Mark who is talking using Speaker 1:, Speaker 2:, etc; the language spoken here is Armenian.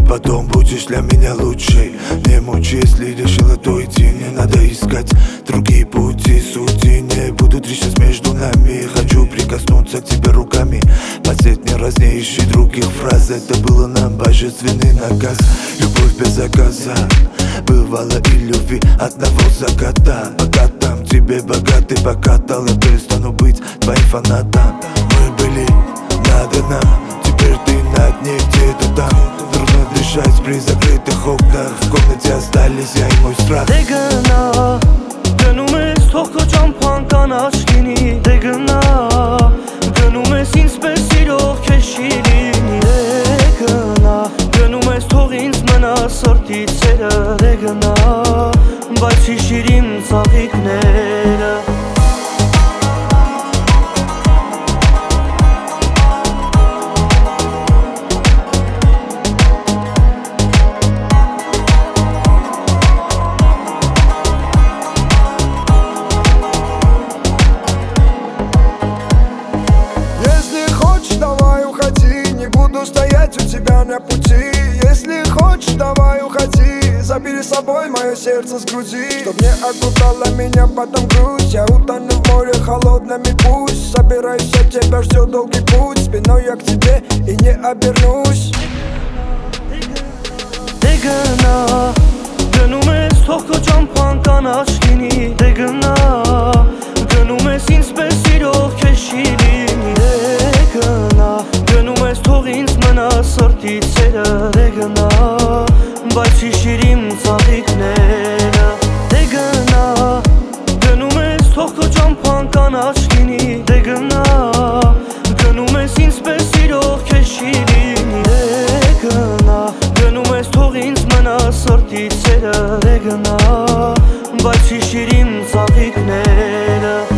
Speaker 1: потом будешь для меня лучшей. Не мучи, если решила то идти. Не надо искать другие пути. Судьи не будут решать между нами. Хочу прикоснуться к тебе руками. Последний раз не ищи других фраз. Это было нам божественный наказ. Любовь без заказа. Бывало и любви одного заката. Пока там тебе богатый покатал, я перестану быть твоим фанатом. Мы были надо нам, теперь ты на дне где-то там. Трудно дышать при закрытых окнах. В комнате остались я и мой страх.
Speaker 2: Դե գնա, գնում ես թող քո ճամփան կանաչ լինի։ Դե գնա, գնում ես ինձ պես սիրող քեզ չի լինի։ Դե գնա, գնում ես թող ինձ մնա սրտի ցերը։ Դե գնա, բայց հիշիր իմ ծաղիկները։
Speaker 3: Стоять у тебя на пути. Если хочешь, давай уходи. Забери с собой мое сердце с груди. Чтоб не окружала меня потом грусть. Я утону в море холодном и пусть. Собираюсь, от тебя ждет долгий путь. Спиной я к тебе и не обернусь.
Speaker 2: Դե գնա, գնում ես թող քո ճամփան կանաչ լինի։ Դե գնա, գնում ես ինձ պես սիրող քեզ չի լինի։ Դե գնա, գնում ես թող ինձ մնա սրտի ցերը։ Դե գնա, բայց հիշիր իմ ծաղիկները։ Դե գնա, գնում ես թող քո ճամփան կանաչ լինի։ Դե գնա, գնում ես ինձ պես սիրող քեզ չի լինի։ Դե գնա, գնում ես թող ինձ մնա սրտի ցերը։ Դե գնա, բայց հիշիր իմ ծաղիկները։